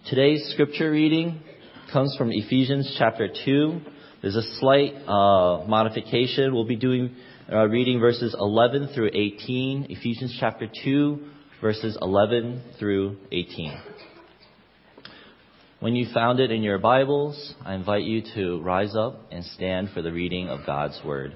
Today's scripture reading comes from Ephesians chapter 2. There's a slight modification. We'll be reading verses 11 through 18. Ephesians chapter 2, verses 11 through 18. When you found it in your Bibles, I invite you to rise up and stand for the reading of God's Word.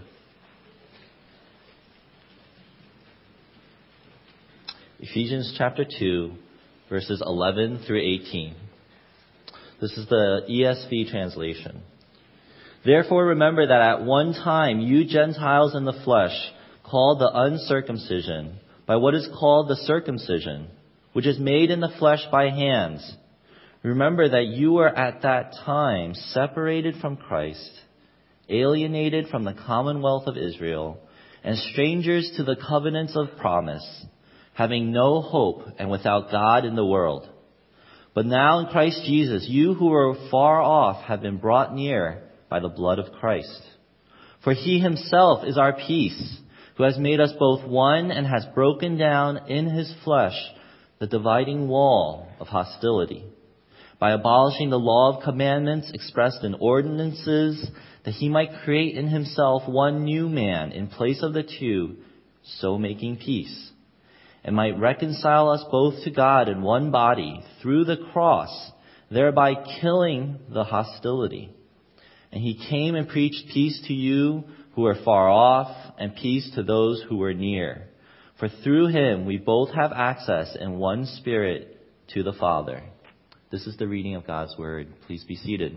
Ephesians chapter 2, verses 11 through 18. This is the ESV translation. Therefore remember that at one time you Gentiles in the flesh, called the uncircumcision, by what is called the circumcision, which is made in the flesh by hands. Remember that you were at that time separated from Christ, alienated from the commonwealth of Israel, and strangers to the covenants of promise, having no hope and without God in the world. But now in Christ Jesus, you who were far off have been brought near by the blood of Christ. For he himself is our peace, who has made us both one and has broken down in his flesh the dividing wall of hostility, by abolishing the law of commandments expressed in ordinances, that he might create in himself one new man in place of the two, so making peace, and might reconcile us both to God in one body through the cross, thereby killing the hostility. And he came and preached peace to you who are far off, and peace to those who are near. For through him we both have access in one Spirit to the Father. This is the reading of God's Word. Please be seated.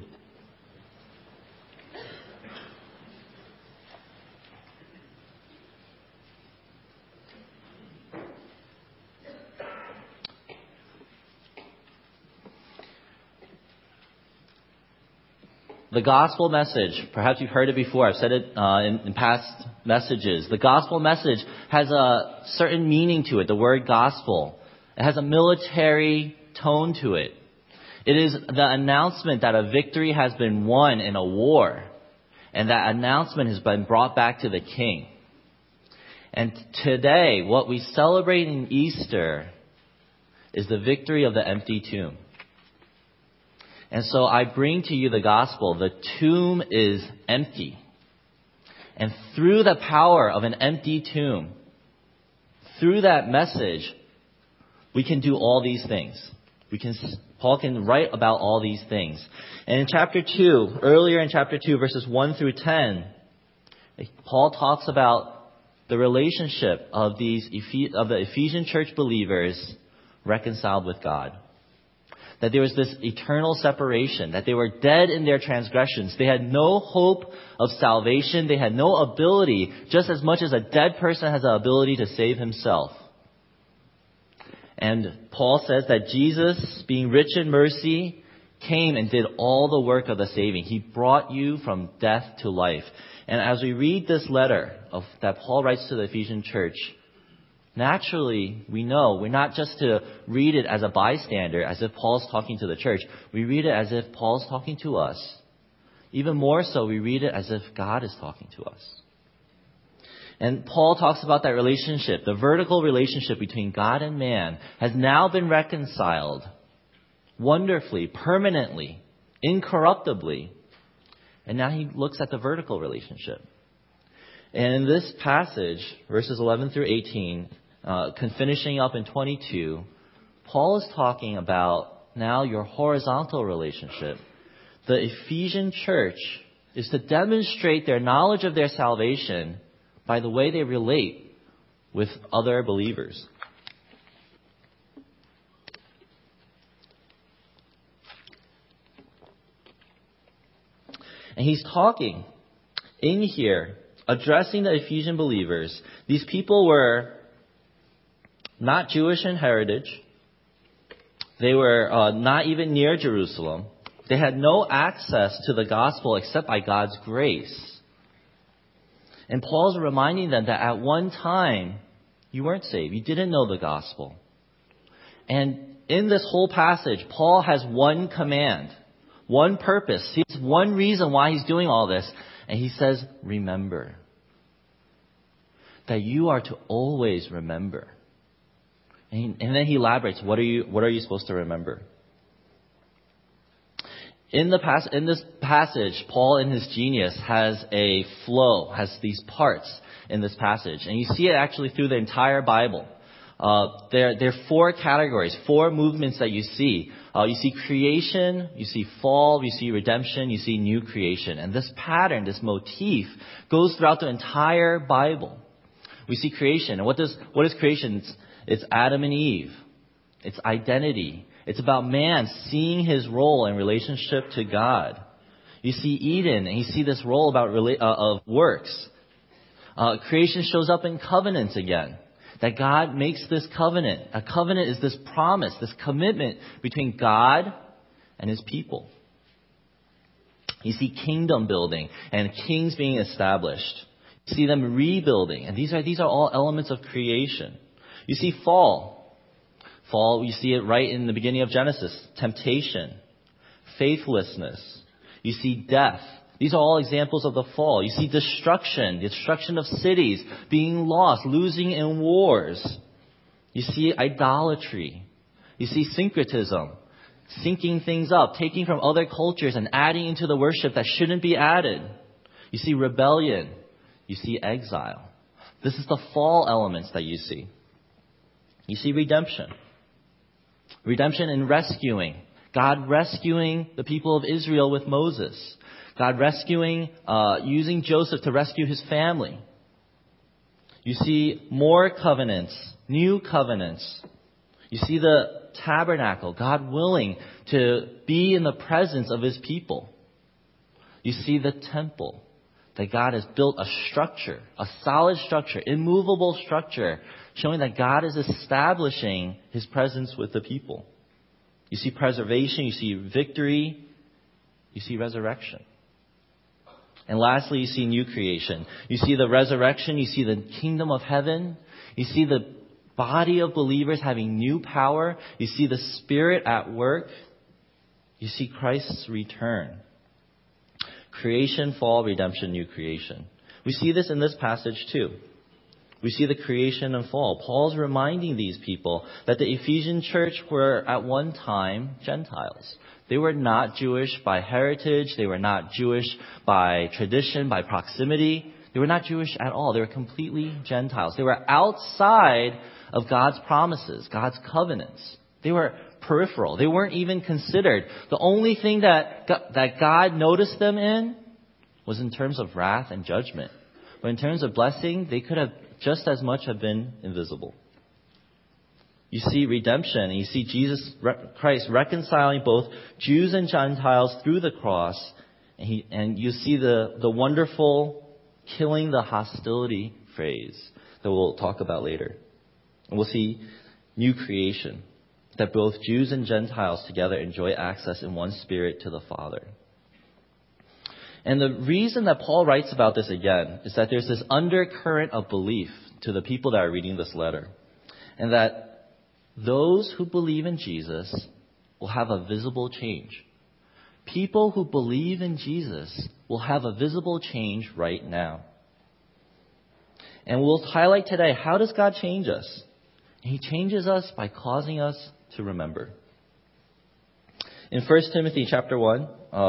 The gospel message, perhaps you've heard it before, I've said it in past messages. The gospel message has a certain meaning to it, the word gospel. It has a military tone to it. It is the announcement that a victory has been won in a war, and that announcement has been brought back to the king. And today, what we celebrate in Easter is the victory of the empty tomb. And so I bring to you the gospel. The tomb is empty. And through the power of an empty tomb, through that message, we can do all these things. Paul can write about all these things. And in chapter 2, earlier in chapter 2, verses 1 through 10, Paul talks about the relationship of the Ephesian church believers reconciled with God. That there was this eternal separation, that they were dead in their transgressions. They had no hope of salvation. They had no ability, just as much as a dead person has the ability to save himself. And Paul says that Jesus, being rich in mercy, came and did all the work of the saving. He brought you from death to life. And as we read this letter that Paul writes to the Ephesian church, naturally, we know we're not just to read it as a bystander, as if Paul's talking to the church. We read it as if Paul's talking to us. Even more so, we read it as if God is talking to us. And Paul talks about that relationship, the vertical relationship between God and man, has now been reconciled wonderfully, permanently, incorruptibly. And now he looks at the vertical relationship. And in this passage, verses 11 through 18, finishing up in 22, Paul is talking about now your horizontal relationship. The Ephesian church is to demonstrate their knowledge of their salvation by the way they relate with other believers. And he's talking in here, addressing the Ephesian believers. These people were not Jewish in heritage. They were not even near Jerusalem. They had no access to the gospel except by God's grace. And Paul's reminding them that at one time, you weren't saved. You didn't know the gospel. And in this whole passage, Paul has one command, one purpose. He has one reason why he's doing all this. And he says, remember. That you are to always remember. And then he elaborates, what are you supposed to remember? In this passage, Paul in his genius has a flow, has these parts in this passage. And you see it actually through the entire Bible. There are four categories, four movements that you see. You see creation, you see fall, you see redemption, you see new creation. And this pattern, this motif, goes throughout the entire Bible. We see creation. And what is creation? It's Adam and Eve. It's identity. It's about man seeing his role in relationship to God. You see Eden, and you see this role of works. Creation shows up in covenants again. That God makes this covenant. A covenant is this promise, this commitment between God and his people. You see kingdom building and kings being established. You see them rebuilding. And these are all elements of creation. You see fall. Fall, you see it right in the beginning of Genesis. Temptation, faithlessness. You see death. These are all examples of the fall. You see destruction of cities, being lost, losing in wars. You see idolatry. You see syncretism, syncing things up, taking from other cultures and adding into the worship that shouldn't be added. You see rebellion. You see exile. This is the fall elements that you see. You see redemption. Redemption in rescuing. God rescuing the people of Israel with Moses. God using Joseph to rescue his family. You see more covenants, new covenants. You see the tabernacle, God willing to be in the presence of his people. You see the temple, that God has built a structure, a solid structure, immovable structure, showing that God is establishing his presence with the people. You see preservation, you see victory, you see resurrection. And lastly, you see new creation. You see the resurrection, you see the kingdom of heaven, you see the body of believers having new power, you see the Spirit at work, you see Christ's return. Creation, fall, redemption, new creation. We see this in this passage too. We see the creation and fall. Paul's reminding these people that the Ephesian church were at one time Gentiles. They were not Jewish by heritage. They were not Jewish by tradition, by proximity. They were not Jewish at all. They were completely Gentiles. They were outside of God's promises, God's covenants. They were peripheral. They weren't even considered. The only thing that God noticed them in was in terms of wrath and judgment. But in terms of blessing, they could have just as much have been invisible. You see redemption, and you see Jesus Christ reconciling both Jews and Gentiles through the cross. And you see the wonderful killing the hostility phrase that we'll talk about later. And we'll see new creation, that both Jews and Gentiles together enjoy access in one spirit to the Father. And the reason that Paul writes about this again is that there's this undercurrent of belief to the people that are reading this letter. And that those who believe in Jesus will have a visible change. People who believe in Jesus will have a visible change right now. And we'll highlight today, how does God change us? He changes us by causing us to remember. In 1 Timothy chapter 1,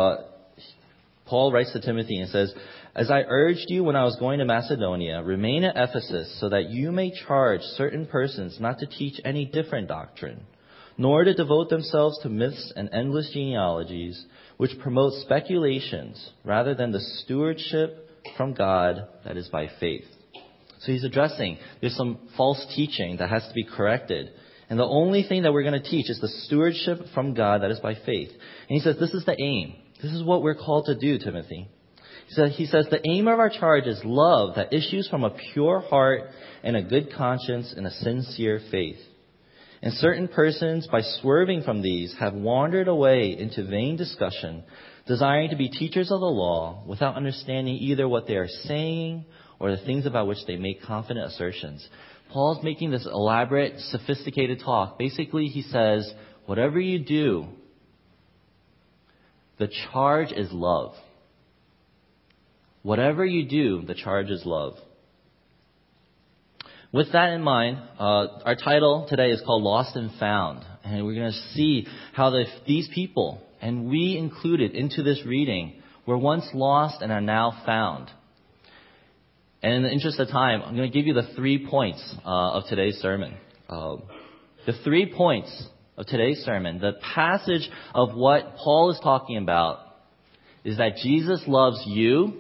Paul writes to Timothy and says, "As I urged you when I was going to Macedonia, remain at Ephesus so that you may charge certain persons not to teach any different doctrine, nor to devote themselves to myths and endless genealogies, which promote speculations rather than the stewardship from God that is by faith." So he's addressing there's some false teaching that has to be corrected. And the only thing that we're going to teach is the stewardship from God that is by faith. And he says this is the aim. This is what we're called to do, Timothy. He says the aim of our charge is love that issues from a pure heart and a good conscience and a sincere faith. And certain persons, by swerving from these, have wandered away into vain discussion, desiring to be teachers of the law without understanding either what they are saying or the things about which they make confident assertions. Paul's making this elaborate, sophisticated talk. Basically, he says, whatever you do, the charge is love. Whatever you do, the charge is love. With that in mind, our title today is called Lost and Found. And we're going to see how these people and we included into this reading, were once lost and are now found. And in the interest of time, I'm going to give you the 3 points of today's sermon. The 3 points of today's sermon, the passage of what Paul is talking about, is that Jesus loves you,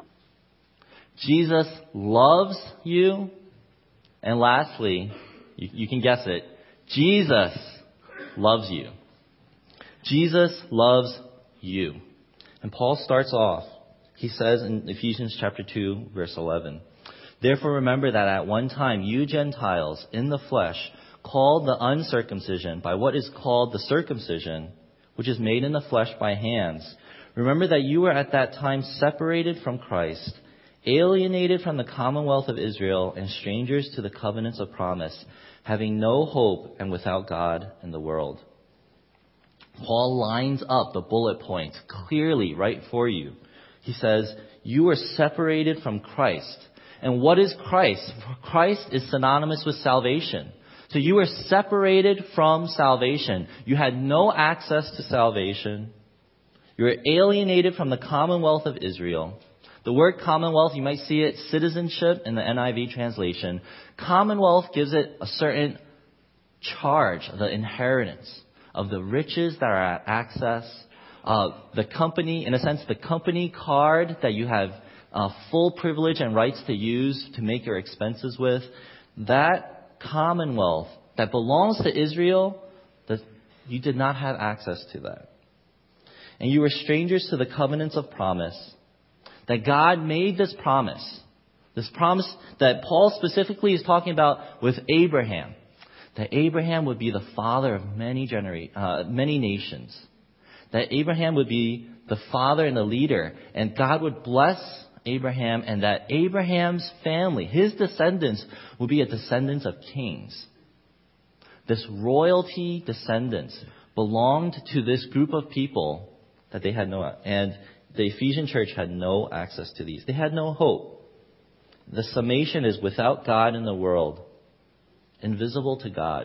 Jesus loves you, and lastly, you can guess it, Jesus loves you. Jesus loves you. And Paul starts off, he says in Ephesians chapter 2, verse 11, "Therefore remember that at one time you Gentiles in the flesh, called the uncircumcision by what is called the circumcision, which is made in the flesh by hands. Remember that you were at that time separated from Christ, alienated from the commonwealth of Israel, and strangers to the covenants of promise, having no hope and without God in the world." Paul lines up the bullet points clearly right for you. He says, you are separated from Christ. And what is Christ? Christ is synonymous with salvation. So you are separated from salvation. You had no access to salvation. You were alienated from the commonwealth of Israel. The word commonwealth, you might see it citizenship in the NIV translation. Commonwealth gives it a certain charge, the inheritance of the riches that are at access. The company, in a sense, the company card that you have full privilege and rights to use to make your expenses with. That commonwealth that belongs to Israel, you did not have access to that. And you were strangers to the covenants of promise. That God made this promise that Paul specifically is talking about with Abraham. That Abraham would be the father of many nations. That Abraham would be the father and the leader. And God would bless Abraham, and that Abraham's family, his descendants, will be a descendants of kings. This royalty descendants belonged to this group of people that they had and the Ephesian church had no access to these. They had no hope. The summation is without God in the world, invisible to God.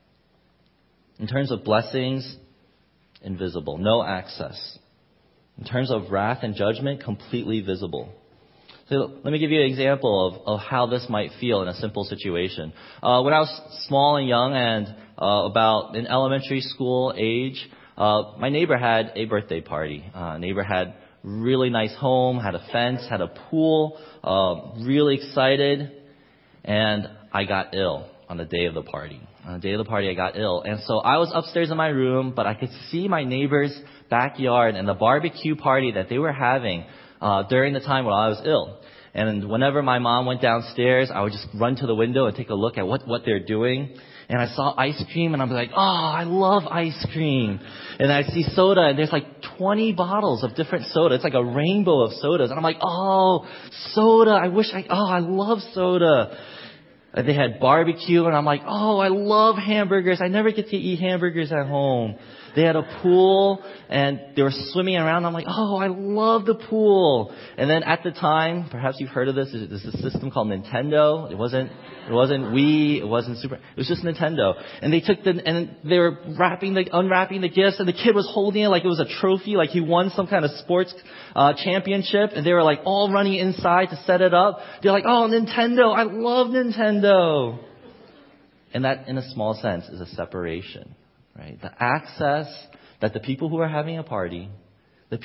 In terms of blessings, invisible, no access. In terms of wrath and judgment, completely visible. So let me give you an example of how this might feel in a simple situation. When I was small and young and about in elementary school age, my neighbor had a birthday party. Neighbor had really nice home, had a fence, had a pool, really excited, and I got ill on the day of the party. On the day of the party, I got ill. And so I was upstairs in my room, but I could see my neighbor's backyard and the barbecue party that they were having during the time when I was ill. And whenever my mom went downstairs, I would just run to the window and take a look at what they're doing. And I saw ice cream, and I'm like, oh, I love ice cream. And I see soda, and there's like 20 bottles of different soda. It's like a rainbow of sodas. And I'm like, oh, soda. I love soda. And they had barbecue, and I'm like, oh, I love hamburgers. I never get to eat hamburgers at home. They had a pool, and they were swimming around. I'm like, oh, I love the pool. And then at the time, perhaps you've heard of this, there's a system called Nintendo. It wasn't Wii, it wasn't Super, it was just Nintendo. And they were unwrapping the gifts, and the kid was holding it like it was a trophy, like he won some kind of sports championship. And they were like all running inside to set it up. They're like, oh, Nintendo, I love Nintendo. And that, in a small sense, is a separation. Right? The access that the people who are having a party, the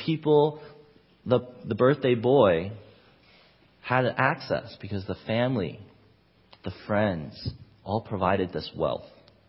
birthday boy had access because the family, the friends, all provided this wealth.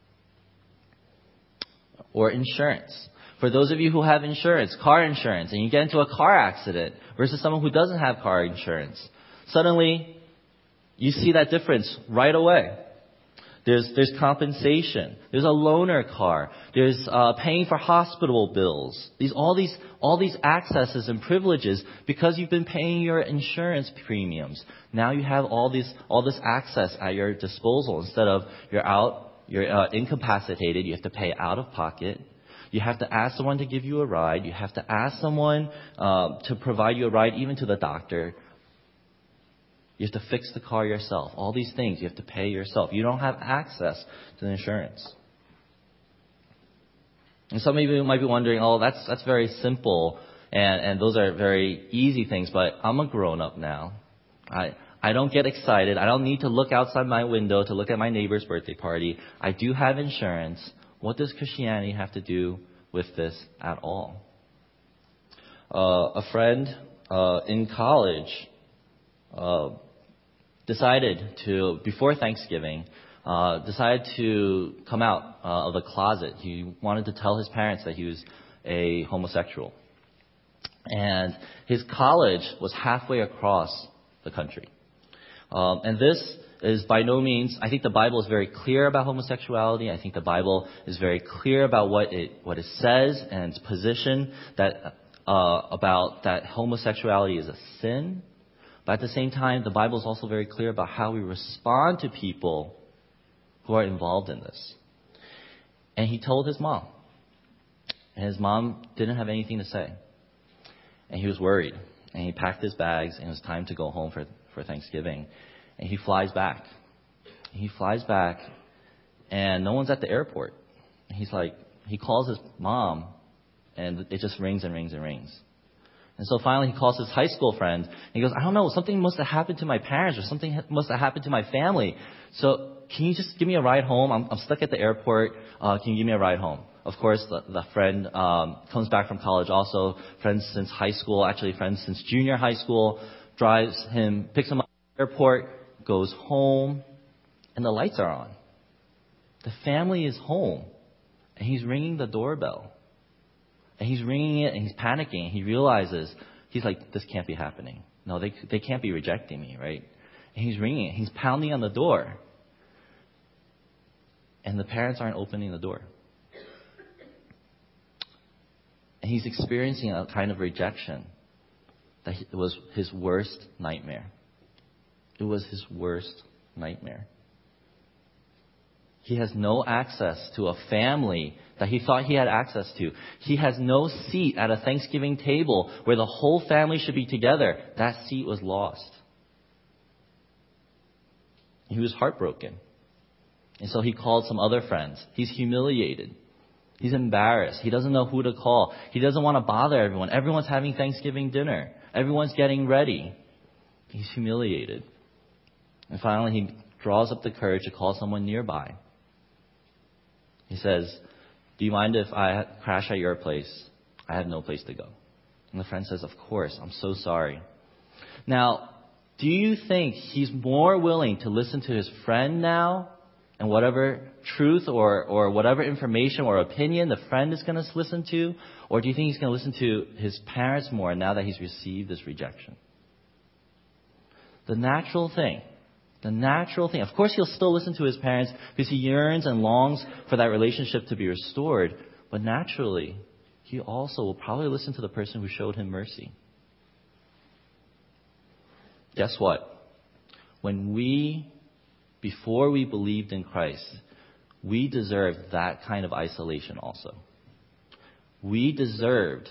Or insurance. For those of you who have insurance, car insurance, and you get into a car accident versus someone who doesn't have car insurance, suddenly you see that difference right away. There's compensation. There's a loaner car. There's paying for hospital bills. All these accesses and privileges because you've been paying your insurance premiums. Now you have all this access at your disposal. Instead of you're incapacitated, you have to pay out of pocket. You have to ask someone to give you a ride. You have to ask someone to provide you a ride even to the doctor. You have to fix the car yourself. All these things you have to pay yourself. You don't have access to the insurance. And some of you might be wondering, oh, that's very simple, and those are very easy things, but I'm a grown-up now. I don't get excited. I don't need to look outside my window to look at my neighbor's birthday party. I do have insurance. What does Christianity have to do with this at all? A friend in college decided to, before Thanksgiving, decided to come out of the closet. He wanted to tell his parents that he was a homosexual. And his college was halfway across the country. And this is by no means, I think the Bible is very clear about homosexuality. I think the Bible is very clear about what it says and its position that about that homosexuality is a sin. But at the same time, the Bible is also very clear about how we respond to people who are involved in this. And he told his mom. And his mom didn't have anything to say. And he was worried. And he packed his bags, and it was time to go home for Thanksgiving. And he flies back. And no one's at the airport. And he calls his mom, and it just rings and rings and rings. And so finally he calls his high school friend, and he goes, I don't know, something must have happened to my parents, or something must have happened to my family. So can you just give me a ride home? I'm stuck at the airport. Can you give me a ride home? Of course, the friend comes back from college also, friends since high school, actually friends since junior high school, picks him up at the airport, goes home, and the lights are on. The family is home, and he's ringing the doorbell. And he's ringing it, and he's panicking. He realizes, he's like, this can't be happening. No, they can't be rejecting me, right? And he's ringing it. He's pounding on the door. And the parents aren't opening the door. And he's experiencing a kind of rejection that was his worst nightmare. It was his worst nightmare. He has no access to a family that he thought he had access to. He has no seat at a Thanksgiving table where the whole family should be together. That seat was lost. He was heartbroken. And so he called some other friends. He's humiliated. He's embarrassed. He doesn't know who to call. He doesn't want to bother everyone. Everyone's having Thanksgiving dinner. Everyone's getting ready. He's humiliated. And finally he draws up the courage to call someone nearby. He says, do you mind if I crash at your place? I have no place to go. And the friend says, of course, I'm so sorry. Now, do you think he's more willing to listen to his friend now and whatever truth or whatever information or opinion the friend is going to listen to? Or do you think he's going to listen to his parents more now that he's received this rejection? The natural thing, of course he'll still listen to his parents because he yearns and longs for that relationship to be restored. But naturally, he also will probably listen to the person who showed him mercy. Guess what? Before we believed in Christ, we deserved that kind of isolation also. We deserved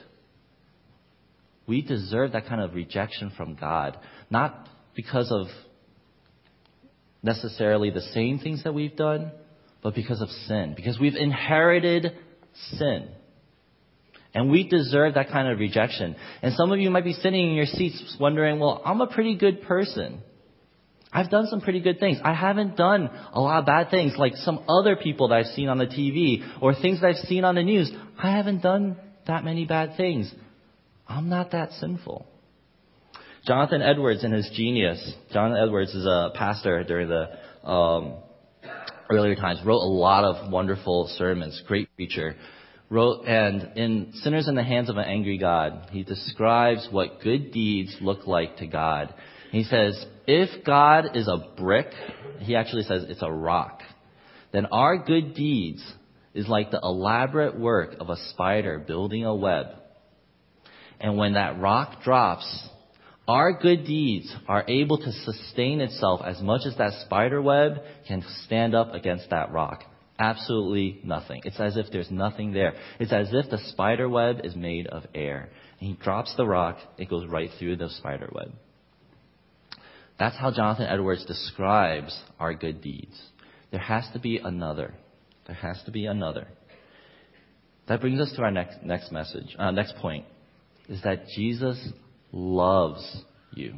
that kind of rejection from God, not because of necessarily the same things that we've done, but because of sin, because we've inherited sin. And we deserve that kind of rejection. And some of you might be sitting in your seats wondering, well, I'm a pretty good person. I've done some pretty good things. I haven't done a lot of bad things like some other people that I've seen on the TV or things that I've seen on the news. I haven't done that many bad things. I'm not that sinful. Jonathan Edwards in his genius, Jonathan Edwards is a pastor during the earlier times, wrote a lot of wonderful sermons, great preacher. And in Sinners in the Hands of an Angry God, he describes what good deeds look like to God. He says, if God is a brick, he actually says it's a rock, then our good deeds is like the elaborate work of a spider building a web. And when that rock drops, our good deeds are able to sustain itself as much as that spider web can stand up against that rock. Absolutely nothing. It's as if there's nothing there. It's as if the spider web is made of air. And he drops the rock, it goes right through the spider web. That's how Jonathan Edwards describes our good deeds. There has to be another. There has to be another. That brings us to our next point, is that Jesus loves you.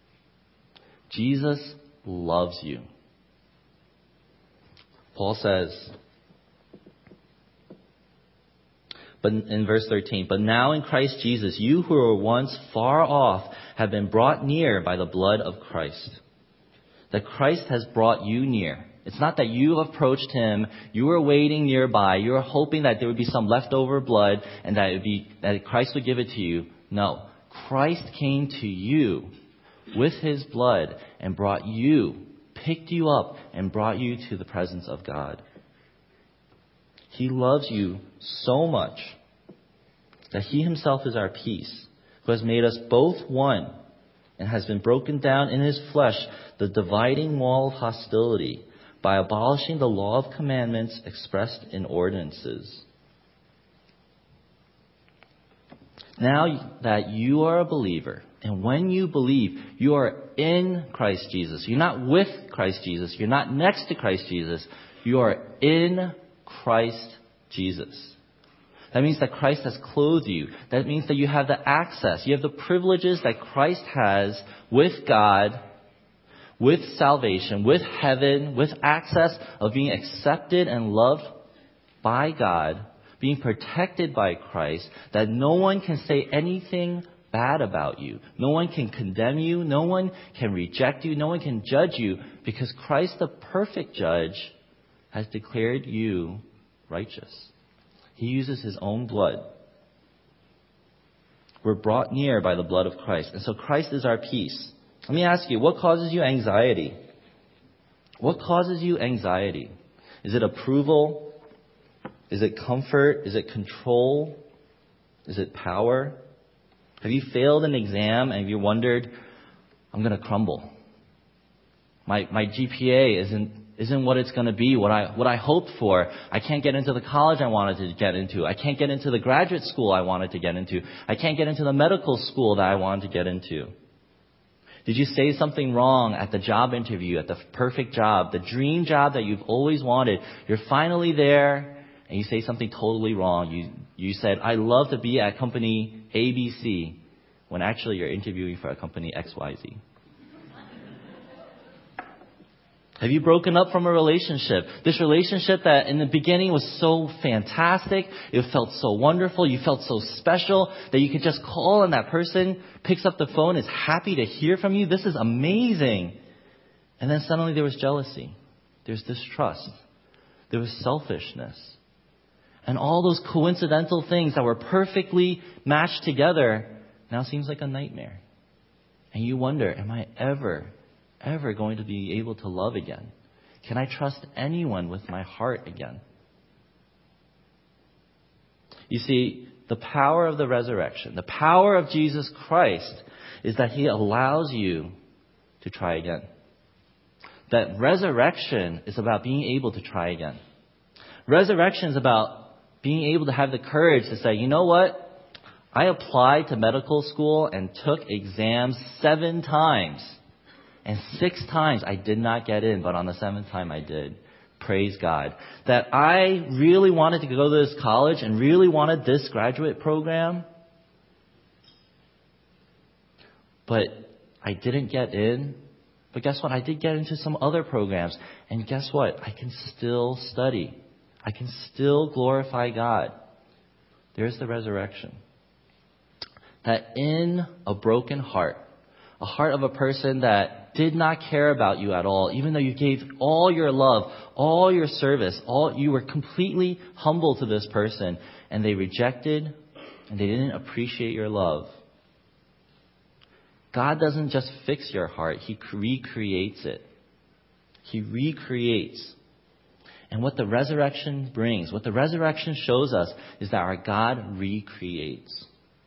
Jesus loves you. Paul says, but in verse 13, but now in Christ Jesus, you who were once far off have been brought near by the blood of Christ. That Christ has brought you near. It's not that you approached him, you were waiting nearby, you were hoping that there would be some leftover blood and that Christ would give it to you. No. Christ came to you with his blood and picked you up and brought you to the presence of God. He loves you so much that he himself is our peace, who has made us both one and has been broken down in his flesh the dividing wall of hostility by abolishing the law of commandments expressed in ordinances. Now that you are a believer, and when you believe, you are in Christ Jesus. You're not with Christ Jesus. You're not next to Christ Jesus. You are in Christ Jesus. That means that Christ has clothed you. That means that you have the access. You have the privileges that Christ has with God, with salvation, with heaven, with access of being accepted and loved by God, being protected by Christ, that no one can say anything bad about you. No one can condemn you. No one can reject you. No one can judge you, because Christ, the perfect judge, has declared you righteous. He uses his own blood. We're brought near by the blood of Christ. And so Christ is our peace. Let me ask you, what causes you anxiety? What causes you anxiety? Is it approval? Is it comfort? Is it control? Is it power? Have you failed an exam and you wondered, I'm going to crumble. My GPA isn't what it's going to be, what I hoped for. I can't get into the college I wanted to get into. I can't get into the graduate school I wanted to get into. I can't get into the medical school that I wanted to get into. Did you say something wrong at the job interview, at the perfect job, the dream job that you've always wanted? You're finally there, and you say something totally wrong. You said, I love to be at company ABC, when actually you're interviewing for a company XYZ. Have you broken up from a relationship? This relationship that in the beginning was so fantastic, it felt so wonderful, you felt so special that you could just call and that person picks up the phone, is happy to hear from you. This is amazing. And then suddenly there was jealousy. There's distrust. There was selfishness. And all those coincidental things that were perfectly matched together now seems like a nightmare. And you wonder, am I ever going to be able to love again? Can I trust anyone with my heart again? You see, the power of the resurrection, the power of Jesus Christ, is that he allows you to try again. That resurrection is about being able to try again. Resurrection is about being able to have the courage to say, you know what? I applied to medical school and took exams 7 times. And 6 times I did not get in, but on the 7th time I did. Praise God. That I really wanted to go to this college and really wanted this graduate program. But I didn't get in. But guess what? I did get into some other programs. And guess what? I can still study. I can still glorify God. There's the resurrection. That in a broken heart, a heart of a person that did not care about you at all, even though you gave all your love, all your service, you were completely humble to this person, and they rejected and they didn't appreciate your love. God doesn't just fix your heart, he recreates it. He recreates. And what the resurrection brings, what the resurrection shows us, is that our God recreates.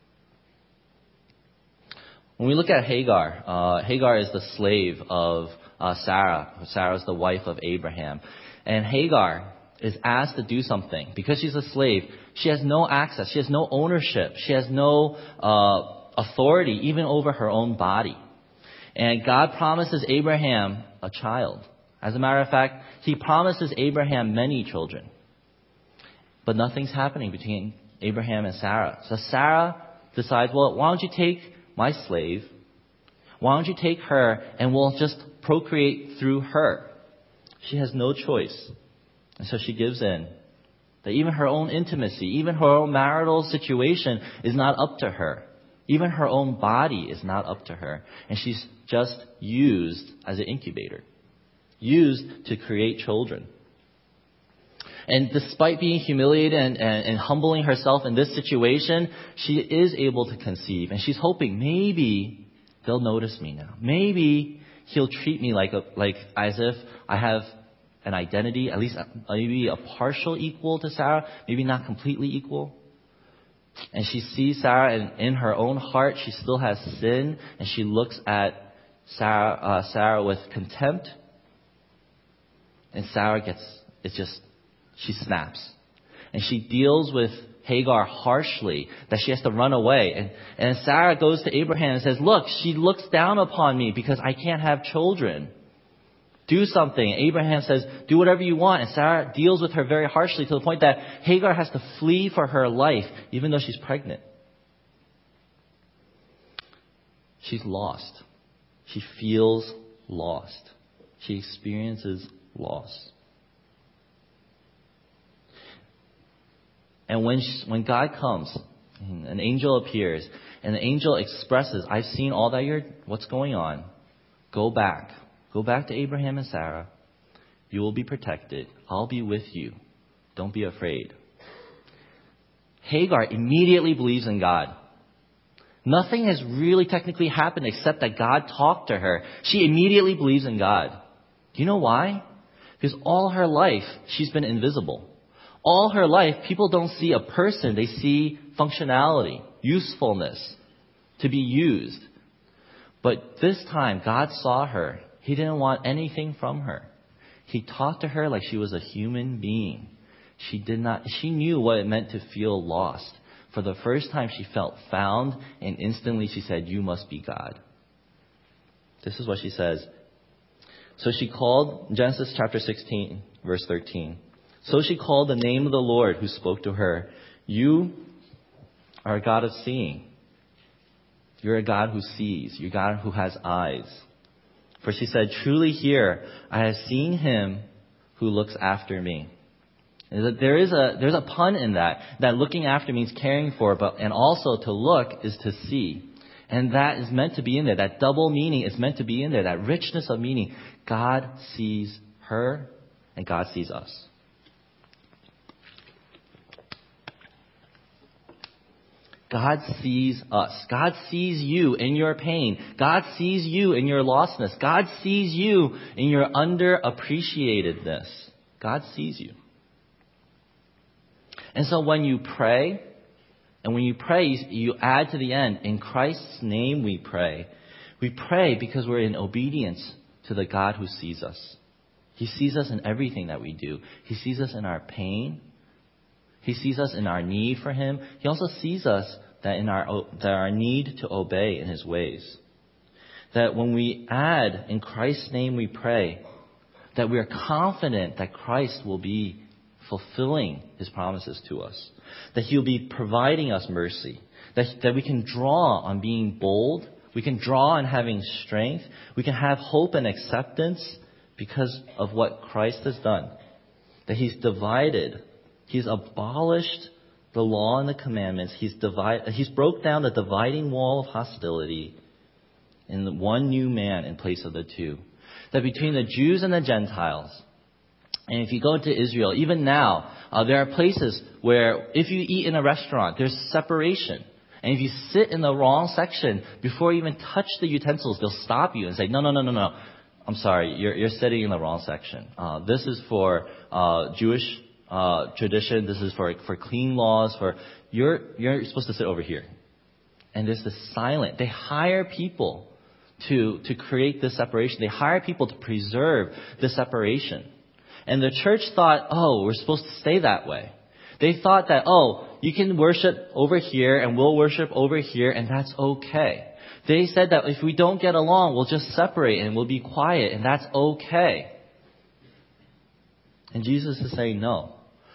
When we look at Hagar, Hagar is the slave of Sarah. Sarah is the wife of Abraham. And Hagar is asked to do something. Because she's a slave, she has no access. She has no ownership. She has no authority even over her own body. And God promises Abraham a child. As a matter of fact, he promises Abraham many children. But nothing's happening between Abraham and Sarah. So Sarah decides, well, why don't you take my slave? Why don't you take her and we'll just procreate through her? She has no choice. And so she gives in. That even her own intimacy, even her own marital situation is not up to her. Even her own body is not up to her. And she's just used as an incubator. Used to create children. And despite being humiliated and humbling herself in this situation, she is able to conceive. And she's hoping maybe they'll notice me now. Maybe he'll treat me like as if I have an identity, at least maybe a partial equal to Sarah, maybe not completely equal. And she sees Sarah, and in her own heart, she still has sin, and she looks at Sarah with contempt. And Sarah she snaps. And she deals with Hagar harshly, that she has to run away. And Sarah goes to Abraham and says, look, she looks down upon me because I can't have children. Do something. Abraham says, do whatever you want. And Sarah deals with her very harshly to the point that Hagar has to flee for her life, even though she's pregnant. She's lost. She feels lost. She experiences loss. And when God comes, an angel appears, and the angel expresses, I've seen all that what's going on. Go back. Go back to Abraham and Sarah. You will be protected. I'll be with you. Don't be afraid. Hagar immediately believes in God. Nothing has really technically happened except that God talked to her. She immediately believes in God. Do you know why? Because all her life, she's been invisible. All her life, people don't see a person. They see functionality, usefulness, to be used. But this time, God saw her. He didn't want anything from her. He talked to her like she was a human being. She knew what it meant to feel lost. For the first time, she felt found, and instantly she said, you must be God. This is what she says. So she called, Genesis chapter 16, verse 13. So she called the name of the Lord who spoke to her. You are a God of seeing. You're a God who sees. You're a God who has eyes. For she said, truly here I have seen him who looks after me. There's a pun in that looking after means caring for, and also to look is to see. And that is meant to be in there. That double meaning is meant to be in there. That richness of meaning. God sees her and God sees us. God sees us. God sees you in your pain. God sees you in your lostness. God sees you in your underappreciatedness. God sees you. And so when you pray, you add to the end, in Christ's name we pray. We pray because we're in obedience to the God who sees us. He sees us in everything that we do. He sees us in our pain. He sees us in our need for Him. He also sees us that our need to obey in His ways. That when we add, in Christ's name we pray, that we are confident that Christ will be fulfilling His promises to us. That He'll be providing us mercy. That we can draw on being bold. We can draw on having strength. We can have hope and acceptance because of what Christ has done. That He's divided. He's abolished the law and the commandments. He's broke down the dividing wall of hostility in the one new man in place of the two. That between the Jews and the Gentiles, and if you go to Israel, even now, there are places where if you eat in a restaurant, there's separation. And if you sit in the wrong section, before you even touch the utensils, they'll stop you and say, no. I'm sorry, you're sitting in the wrong section. This is for Jewish tradition. This is for clean laws. You're supposed to sit over here. And there's this silent. They hire people to create this separation. They hire people to preserve this separation. And the church thought, we're supposed to stay that way. They thought that, you can worship over here and we'll worship over here and that's okay. They said that if we don't get along, we'll just separate and we'll be quiet and that's okay. And Jesus is saying no.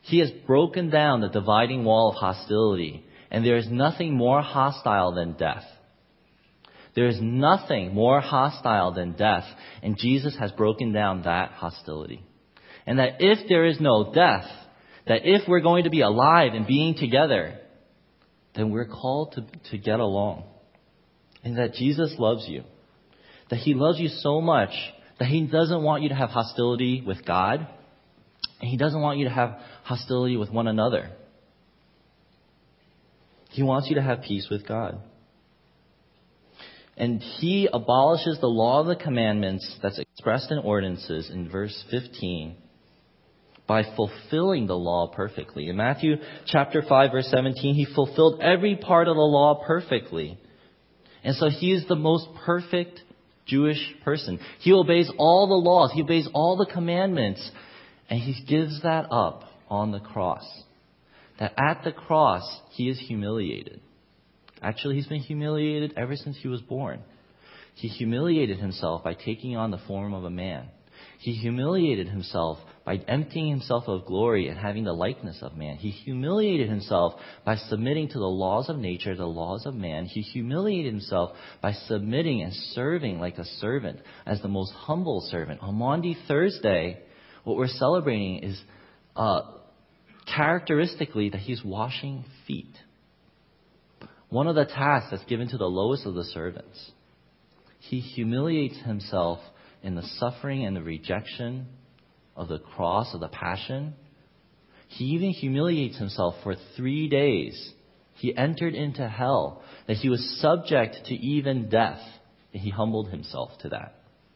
He has broken down the dividing wall of hostility, and there is nothing more hostile than death. There is nothing more hostile than death, and Jesus has broken down that hostility. And that if there is no death, that if we're going to be alive and being together, then we're called to get along. And that Jesus loves you. That He loves you so much that He doesn't want you to have hostility with God, and He doesn't want you to have hostility with one another. He wants you to have peace with God. And He abolishes the law of the commandments that's expressed in ordinances in verse 15 by fulfilling the law perfectly. In Matthew chapter 5, verse 17, He fulfilled every part of the law perfectly. And so He is the most perfect Jewish person. He obeys all the laws. He obeys all the commandments. And He gives that up on the cross. That at the cross, He is humiliated. Actually, He's been humiliated ever since He was born. He humiliated Himself by taking on the form of a man. He humiliated Himself by emptying Himself of glory and having the likeness of man. He humiliated Himself by submitting to the laws of nature, the laws of man. He humiliated Himself by submitting and serving like a servant, as the most humble servant. On Maundy Thursday, what we're celebrating is characteristically that He's washing feet. One of the tasks that's given to the lowest of the servants. He humiliates Himself in the suffering and the rejection of the cross, of the passion. He even humiliates Himself for 3 days. He entered into hell, that He was subject to even death, and He humbled Himself to that.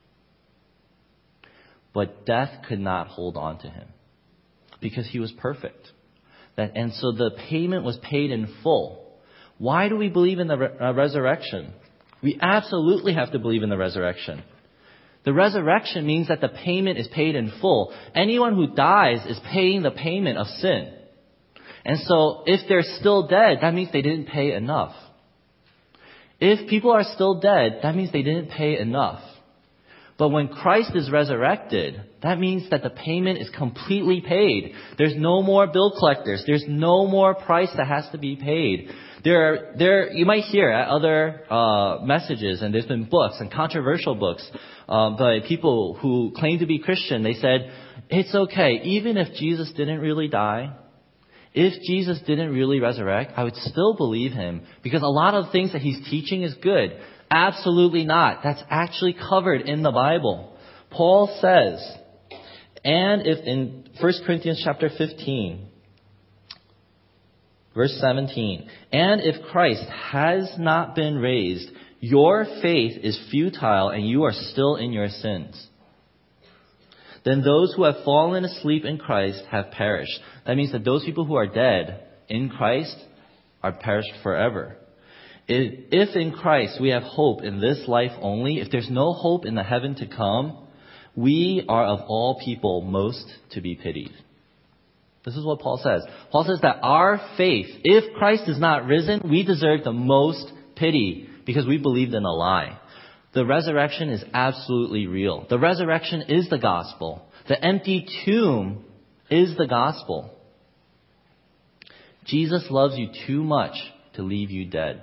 But death could not hold on to Him because He was perfect. And so the payment was paid in full. Why do we believe in the resurrection? We absolutely have to believe in the resurrection. The resurrection means that the payment is paid in full. Anyone who dies is paying the payment of sin. And so if they're still dead, that means they didn't pay enough. If people are still dead, that means they didn't pay enough. But when Christ is resurrected, that means that the payment is completely paid. There's no more bill collectors. There's no more price that has to be paid. You might hear at other messages, and there's been books and controversial books by people who claim to be Christian. They said, it's okay. Even if Jesus didn't really die, if Jesus didn't really resurrect, I would still believe Him because a lot of things that He's teaching is good. Absolutely not. That's actually covered in the Bible. Paul says, and if in 1 Corinthians chapter 15, verse 17, and if Christ has not been raised, your faith is futile and you are still in your sins. Then those who have fallen asleep in Christ have perished. That means that those people who are dead in Christ are perished forever. If in Christ we have hope in this life only, if there's no hope in the heaven to come, we are of all people most to be pitied. This is what Paul says. Paul says that our faith, if Christ is not risen, we deserve the most pity because we believed in a lie. The resurrection is absolutely real. The resurrection is the gospel. The empty tomb is the gospel. Jesus loves you too much to leave you dead.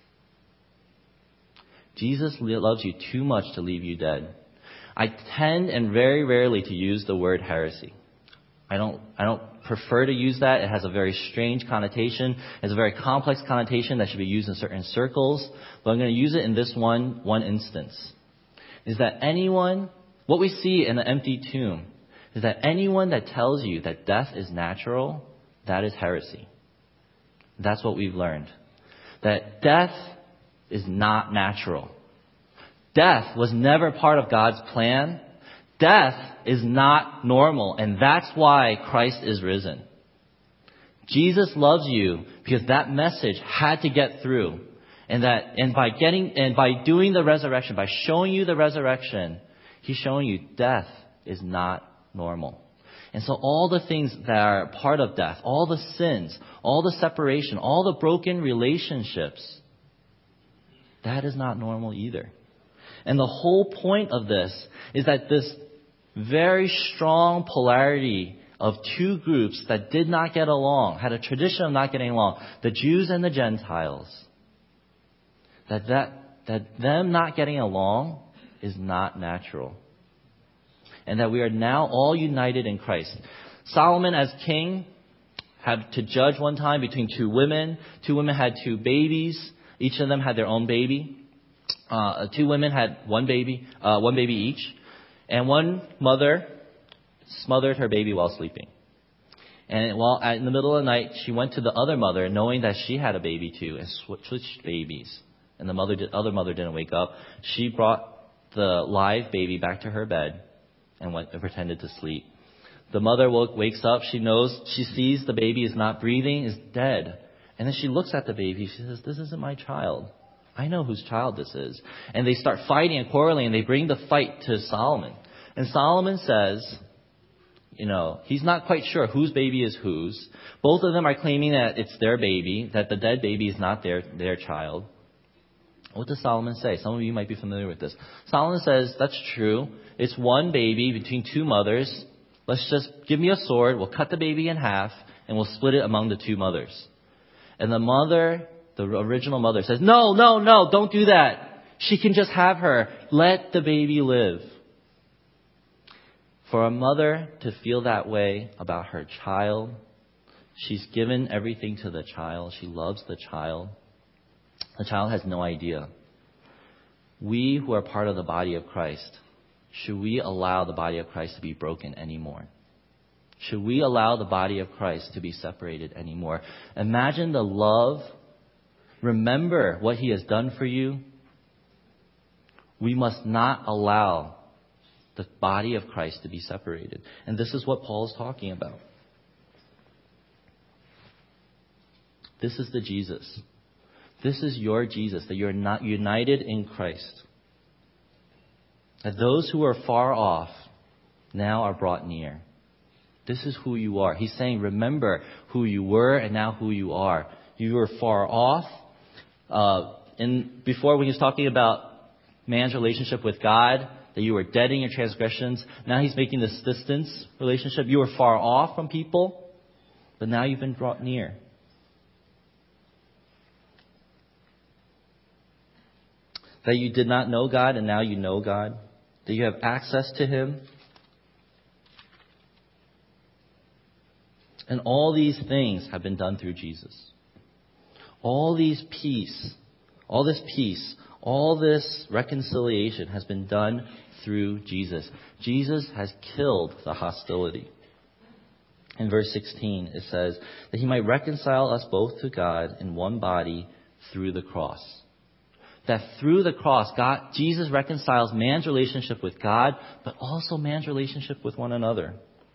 Jesus loves you too much to leave you dead. I tend and very rarely to use the word heresy. I don't prefer to use that. It has a very strange connotation. It's a very complex connotation that should be used in certain circles. But I'm going to use it in this one instance. Is that what we see in the empty tomb, is that anyone that tells you that death is natural, that is heresy. That's what we've learned. That death is not natural. Death was never part of God's plan. Death is not normal, and that's why Christ is risen. Jesus loves you because that message had to get through. And by doing the resurrection, by showing you the resurrection, He's showing you death is not normal. And so all the things that are part of death, all the sins, all the separation, all the broken relationships, that is not normal either. And the whole point of this is that this very strong polarity of two groups that did not get along, had a tradition of not getting along, the Jews and the Gentiles, that them not getting along is not natural. And that we are now all united in Christ. Solomon, as king, had to judge one time between two women. Two women had two babies. Each of them had their own baby. Two women had one baby each. And one mother smothered her baby while sleeping. And in the middle of the night, she went to the other mother, knowing that she had a baby too, and switched babies. And the other mother didn't wake up. She brought the live baby back to her bed and went and pretended to sleep. The mother wakes up. She sees the baby is not breathing, is dead. And then she looks at the baby. She says, "This isn't my child. I know whose child this is." And they start fighting and quarreling, and they bring the fight to Solomon. And Solomon says, he's not quite sure whose baby is whose. Both of them are claiming that it's their baby, that the dead baby is not their child. What does Solomon say? Some of you might be familiar with this. Solomon says, "That's true. It's one baby between two mothers. Let's just give me a sword. We'll cut the baby in half, and we'll split it among the two mothers." And the original mother says, No, don't do that. She can just have her. Let the baby live. For a mother to feel that way about her child, she's given everything to the child. She loves the child. The child has no idea. We who are part of the body of Christ, should we allow the body of Christ to be broken anymore? Should we allow the body of Christ to be separated anymore? Imagine the love. Remember what He has done for you. We must not allow the body of Christ to be separated. And this is what Paul is talking about. This is the Jesus. This is your Jesus, that you're not united in Christ. That those who are far off now are brought near. This is who you are. He's saying, remember who you were and now who you are. You were far off. Before, when he was talking about man's relationship with God, that you were dead in your transgressions. Now he's making this distance relationship. You were far off from people, but now you've been brought near. That you did not know God, and now you know God. That you have access to Him. And all these things have been done through Jesus. All this peace, all this reconciliation has been done through Jesus. Jesus has killed the hostility. In verse 16, it says that He might reconcile us both to God in one body through the cross. That through the cross, Jesus reconciles man's relationship with God, but also man's relationship with one another.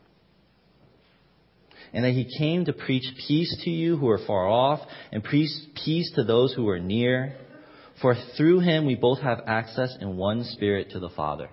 And that He came to preach peace to you who are far off, and preach peace to those who are near. For through Him we both have access in one Spirit to the Father.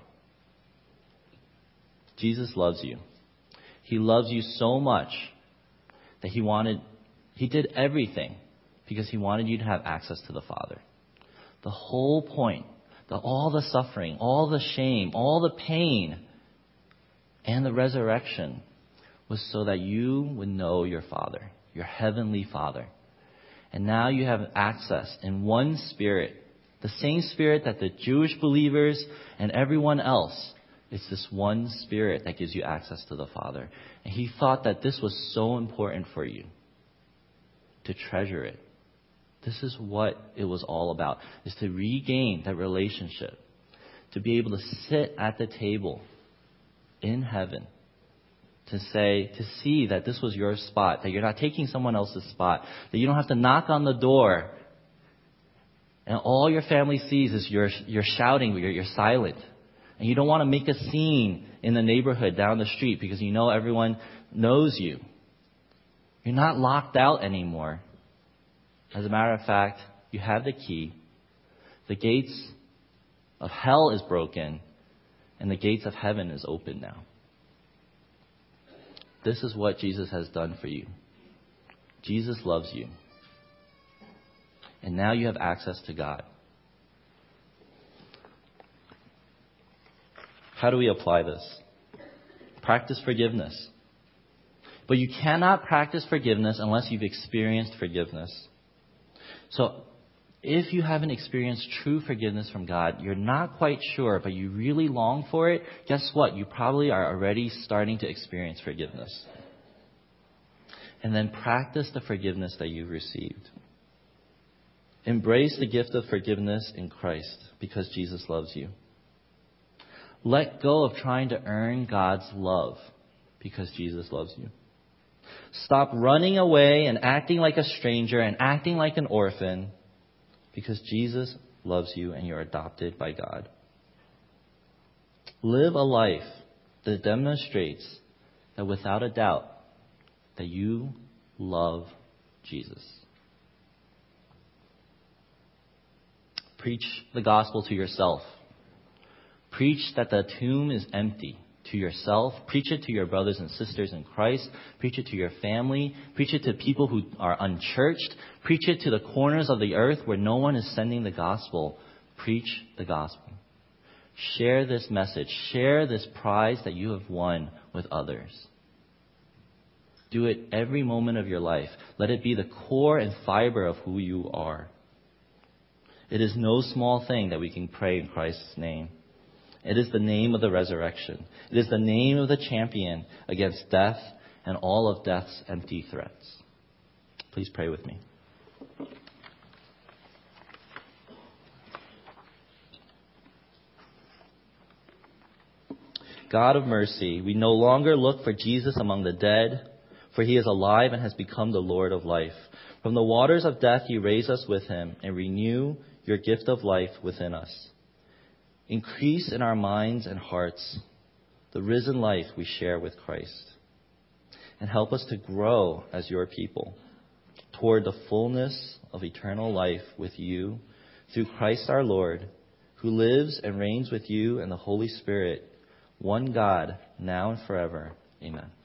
Jesus loves you. He loves you so much that He did everything because He wanted you to have access to the Father. The whole point, all the suffering, all the shame, all the pain, and the resurrection was so that you would know your Father, your heavenly Father. And now you have access in one Spirit, the same Spirit that the Jewish believers and everyone else. It's this one Spirit that gives you access to the Father. And He thought that this was so important for you to treasure it. This is what it was all about, is to regain that relationship, to be able to sit at the table in heaven, to see that this was your spot, that you're not taking someone else's spot, that you don't have to knock on the door, and all your family sees is you're shouting, you're silent, and you don't want to make a scene in the neighborhood down the street because you know everyone knows you. You're not locked out anymore. As a matter of fact, you have the key. The gates of hell is broken, and the gates of heaven is open now. This is what Jesus has done for you. Jesus loves you. And now you have access to God. How do we apply this? Practice forgiveness. But you cannot practice forgiveness unless you've experienced forgiveness. So if you haven't experienced true forgiveness from God, you're not quite sure, but you really long for it, guess what? You probably are already starting to experience forgiveness. And then practice the forgiveness that you've received. Embrace the gift of forgiveness in Christ because Jesus loves you. Let go of trying to earn God's love because Jesus loves you. Stop running away and acting like a stranger and acting like an orphan because Jesus loves you and you're adopted by God. Live a life that demonstrates that without a doubt that you love Jesus. Preach the gospel to yourself. Preach that the tomb is empty to yourself. Preach it to your brothers and sisters in Christ. Preach it to your family. Preach it to people who are unchurched. Preach it to the corners of the earth where no one is sending the gospel. Preach the gospel. Share this message. Share this prize that you have won with others. Do it every moment of your life. Let it be the core and fiber of who you are. It is no small thing that we can pray in Christ's name. It is the name of the resurrection. It is the name of the champion against death and all of death's empty threats. Please pray with me. God of mercy, we no longer look for Jesus among the dead, for he is alive and has become the Lord of life. From the waters of death you raise us with him and renew your gift of life within us. Increase in our minds and hearts the risen life we share with Christ. And help us to grow as your people toward the fullness of eternal life with you through Christ our Lord, who lives and reigns with you and the Holy Spirit, one God, now and forever. Amen.